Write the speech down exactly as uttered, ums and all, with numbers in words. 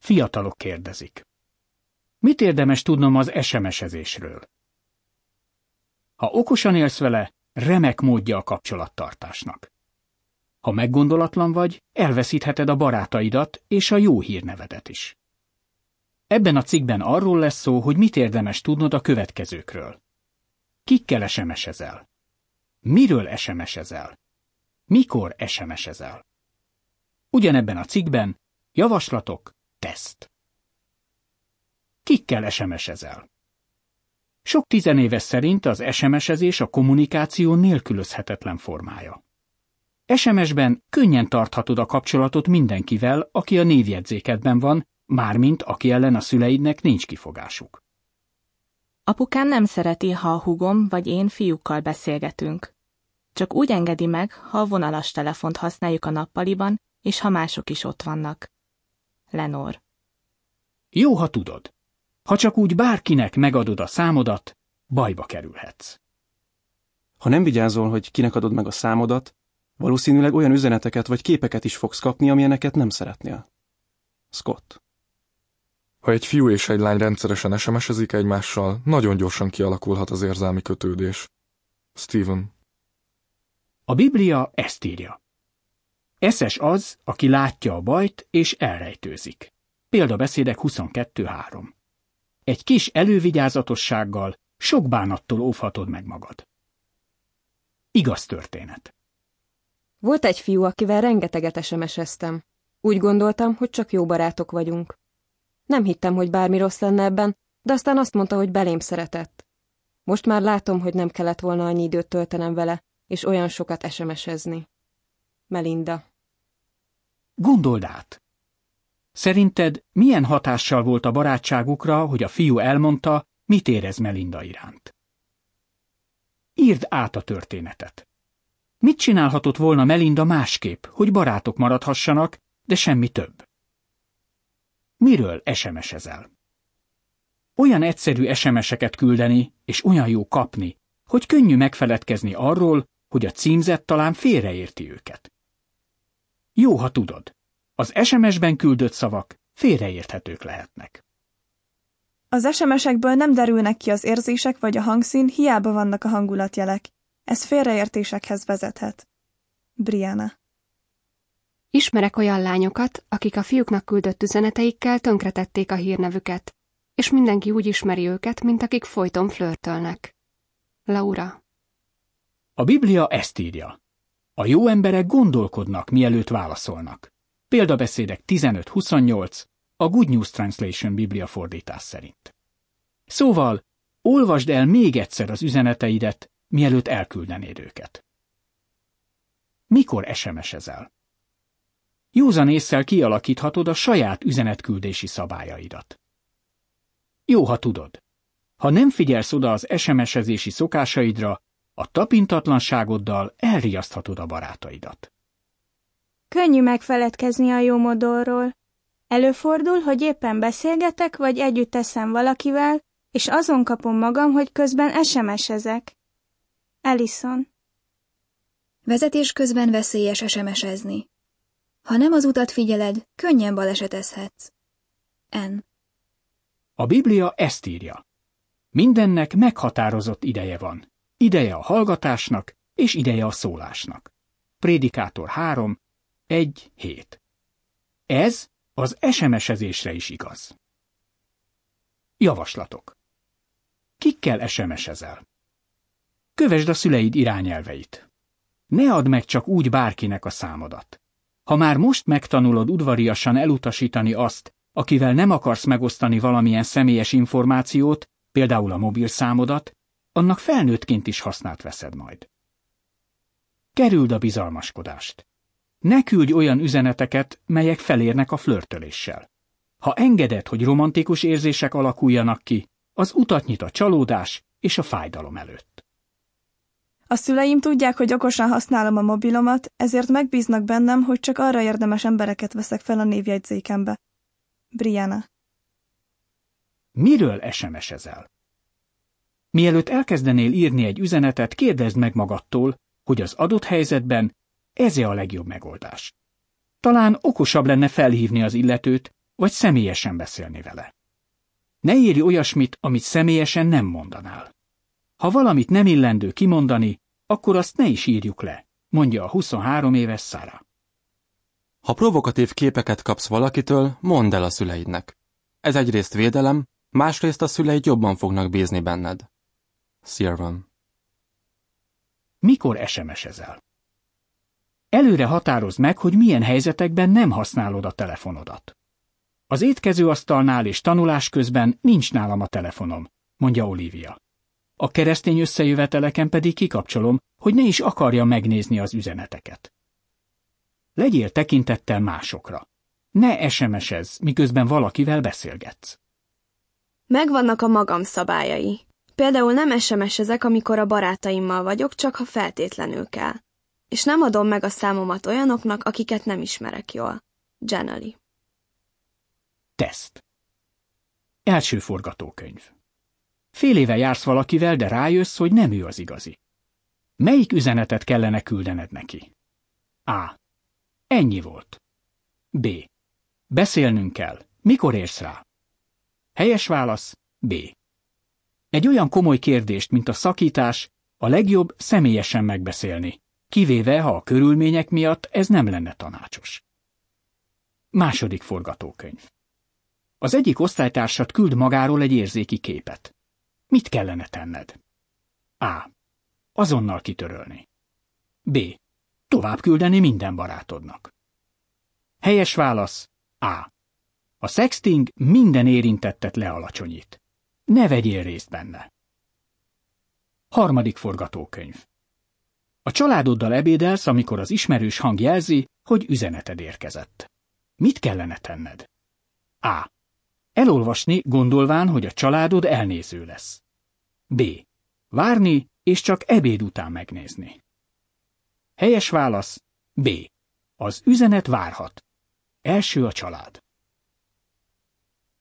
Fiatalok kérdezik. Mit érdemes tudnom az es em es-ezésről? Ha okosan élsz vele, remek módja a kapcsolattartásnak. Ha meggondolatlan vagy, elveszítheted a barátaidat és a jó hírnevedet is. Ebben a cikkben arról lesz szó, hogy mit érdemes tudnod a következőkről. Kikkel es em es-ezel? Miről es em es-ezel? Mikor es em es-ezel? Ugyanebben a cikkben javaslatok, teszt. Kikkel es em es-ezel? Sok tizenéves szerint az es em es-ezés a kommunikáció nélkülözhetetlen formája. es em es-ben könnyen tarthatod a kapcsolatot mindenkivel, aki a névjegyzékedben van, mármint aki ellen a szüleidnek nincs kifogásuk. Apukám nem szereti, ha a húgom vagy én fiúkkal beszélgetünk. Csak úgy engedi meg, ha a vonalas telefont használjuk a nappaliban, és ha mások is ott vannak. Lenor. Jó, ha tudod. Ha csak úgy bárkinek megadod a számodat, bajba kerülhetsz. Ha nem vigyázol, hogy kinek adod meg a számodat, valószínűleg olyan üzeneteket vagy képeket is fogsz kapni, amilyeneket nem szeretnél. Scott. Ha egy fiú és egy lány rendszeresen es em es-ezik egymással, nagyon gyorsan kialakulhat az érzelmi kötődés. Steven. A Biblia ezt írja. Eszes az, aki látja a bajt és elrejtőzik. Példabeszédek huszonkettő három. Egy kis elővigyázatossággal sok bánattól óvhatod meg magad. Igaz történet. Volt egy fiú, akivel rengeteget es em es-eztem. Úgy gondoltam, hogy csak jó barátok vagyunk. Nem hittem, hogy bármi rossz lenne ebben, de aztán azt mondta, hogy belém szeretett. Most már látom, hogy nem kellett volna annyi időt töltenem vele, és olyan sokat es em es-ezni. Melinda. Gondold át! Szerinted milyen hatással volt a barátságukra, hogy a fiú elmondta, mit érez Melinda iránt? Írd át a történetet. Mit csinálhatott volna Melinda másképp, hogy barátok maradhassanak, de semmi több? Miről es em es-ezel? Olyan egyszerű es em es-eket küldeni, és olyan jó kapni, hogy könnyű megfeledkezni arról, hogy a címzett talán félreérti őket. Jó, ha tudod. Az es em es-ben küldött szavak félreérthetők lehetnek. Az es em es-ekből nem derülnek ki az érzések vagy a hangszín, hiába vannak a hangulatjelek. Ez félreértésekhez vezethet. Brianna. Ismerek olyan lányokat, akik a fiúknak küldött üzeneteikkel tönkretették a hírnevüket, és mindenki úgy ismeri őket, mint akik folyton flörtölnek. Laura. A Biblia ezt írja. A jó emberek gondolkodnak, mielőtt válaszolnak. Példabeszédek tizenöt huszonnyolc, a Good News Translation Biblia fordítás szerint. Szóval, olvasd el még egyszer az üzeneteidet, mielőtt elküldenéd őket. Mikor es em es-ezel? Józan ésszel kialakíthatod a saját üzenetküldési szabályaidat. Jó, ha tudod. Ha nem figyelsz oda az es em es-ezési szokásaidra, a tapintatlanságoddal elriaszthatod a barátaidat. Könnyű megfeledkezni a jó modorról. Előfordul, hogy éppen beszélgetek, vagy együtt eszem valakivel, és azon kapom magam, hogy közben es em es-ezek. Allison. Vezetés közben veszélyes es em es-ezni. Ha nem az utat figyeled, könnyen balesetezhetsz. N. A Biblia ezt írja. Mindennek meghatározott ideje van. Ideje a hallgatásnak, és ideje a szólásnak. Prédikátor három, egy, hét. Ez az es em es-ezésre is igaz. Javaslatok. Kikkel es em es-ezel? Kövesd a szüleid irányelveit. Ne add meg csak úgy bárkinek a számodat. Ha már most megtanulod udvariasan elutasítani azt, akivel nem akarsz megosztani valamilyen személyes információt, például a mobilszámodat, annak felnőttként is hasznát veszed majd. Kerüld a bizalmaskodást. Ne küldj olyan üzeneteket, melyek felérnek a flörtöléssel. Ha engeded, hogy romantikus érzések alakuljanak ki, az utat nyit a csalódás és a fájdalom előtt. A szüleim tudják, hogy okosan használom a mobilomat, ezért megbíznak bennem, hogy csak arra érdemes embereket veszek fel a névjegyzékembe. Brianna. Miről es em es-ezel? Mielőtt elkezdenél írni egy üzenetet, kérdezd meg magadtól, hogy az adott helyzetben ez-e a legjobb megoldás. Talán okosabb lenne felhívni az illetőt, vagy személyesen beszélni vele. Ne írj olyasmit, amit személyesen nem mondanál. Ha valamit nem illendő kimondani, akkor azt ne is írjuk le, mondja a huszonhárom éves Sarah. Ha provokatív képeket kapsz valakitől, mondd el a szüleidnek. Ez egyrészt védelem, másrészt a szüleid jobban fognak bízni benned. Sirvan. Mikor es em es-ezel? Előre határozd meg, hogy milyen helyzetekben nem használod a telefonodat. Az étkezőasztalnál és tanulás közben nincs nálam a telefonom, mondja Olivia. A keresztény összejöveteleken pedig kikapcsolom, hogy ne is akarja megnézni az üzeneteket. Legyél tekintettel másokra. Ne es em es-ezz, miközben valakivel beszélgetsz. Megvannak a magam szabályai. Például nem es em es-ezek, amikor a barátaimmal vagyok, csak ha feltétlenül kell. És nem adom meg a számomat olyanoknak, akiket nem ismerek jól. Janely. Teszt. Első forgatókönyv. Fél éve jársz valakivel, de rájössz, hogy nem ő az igazi. Melyik üzenetet kellene küldened neki? A. Ennyi volt. B. Beszélnünk kell. Mikor érsz rá? Helyes válasz B. Egy olyan komoly kérdést, mint a szakítás, a legjobb személyesen megbeszélni, kivéve, ha a körülmények miatt ez nem lenne tanácsos. Második forgatókönyv. Az egyik osztálytársad küld magáról egy érzéki képet. Mit kellene tenned? A. Azonnal kitörölni. B. Tovább küldeni minden barátodnak. Helyes válasz A. A sexting minden érintettet lealacsonyít. Ne vegyél részt benne. Harmadik forgatókönyv. A családoddal ebédelsz, amikor az ismerős hang jelzi, hogy üzeneted érkezett. Mit kellene tenned? A. Elolvasni, gondolván, hogy a családod elnéző lesz. B. Várni, és csak ebéd után megnézni. Helyes válasz B. Az üzenet várhat. Első a család.